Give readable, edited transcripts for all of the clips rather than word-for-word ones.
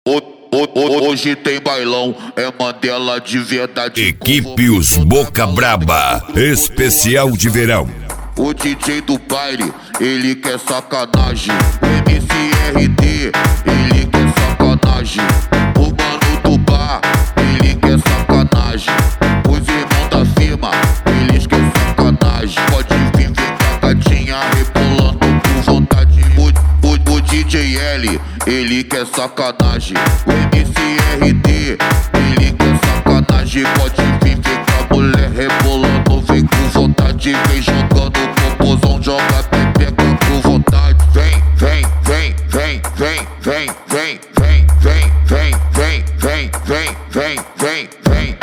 Hoje tem bailão, é Mandela de verdade. Equipe Os Boca Braba, especial de verão. O DJ do baile, ele quer sacanagem. O MCRD, ele quer sacanagem. O mano do bar, ele quer sacanagem. Os irmãos da firma, eles querem sacanagem. Pode vir ver cagadinha rebolando por vontade. O DJ L, ele quer sacanagem. O MCRD, ele quer sacanagem. Pode vir ver com a mulher rebolando, vem com vontade, vem jogando popozão, joga pepeca com vontade. Vem, vem, vem, vem, vem, vem, vem, vem, vem, vem, vem, vem, vem, vem, vem, vem,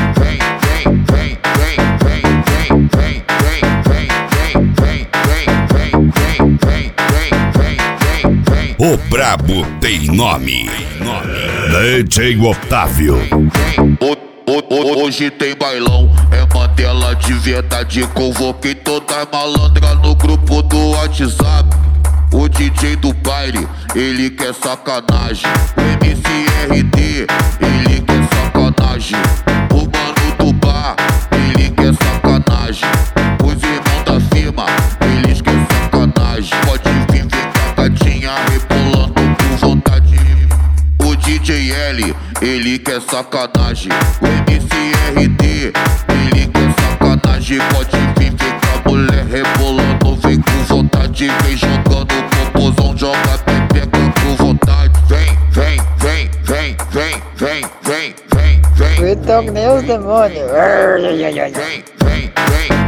O brabo tem nome. DJ Otávio. Hoje tem bailão, é Mandela de verdade. Convoquei toda malandra no grupo do WhatsApp. O DJ do baile, ele quer sacanagem. O MCRD, ele quer sacanagem. O mano do bar, ele quer sacanagem. Os irmãos da firma, eles querem sacanagem. Pode vir ver cagadinha rebolando por vontade. O DJ L, ele quer sacanagem. O MCRD, ele quer sacanagem. Pode vir ver com a mulher rebolando, vem com vontade, vem jogando popozão, joga pepeca com vontade. Vem, vem, vem, vem, vem, vem, vem, vem, vem. Eu tô que nem os demônios. Vem, vem, vem.